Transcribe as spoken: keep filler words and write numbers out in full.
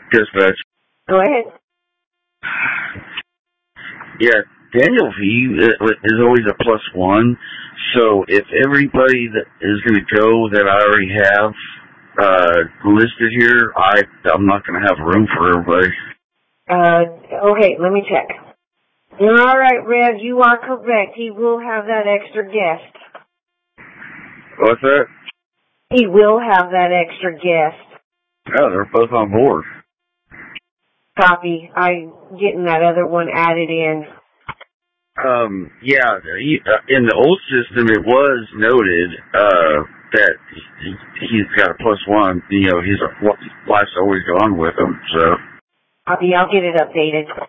Dispatch. Go ahead. Yeah, Daniel V is always a plus one. So if everybody that is going to go that I already have uh, listed here, I I'm not going to have room for everybody. Uh, okay, let me check. All right, Rev, you are correct. He will have that extra guest. What's that? He will have that extra guest. Oh, they're both on board. Copy. I'm getting that other one added in. Um, yeah, he, uh, in the old system, it was noted uh, that he, he's got a plus one. You know, his wife's always gone with him, so. Copy. I'll get it updated.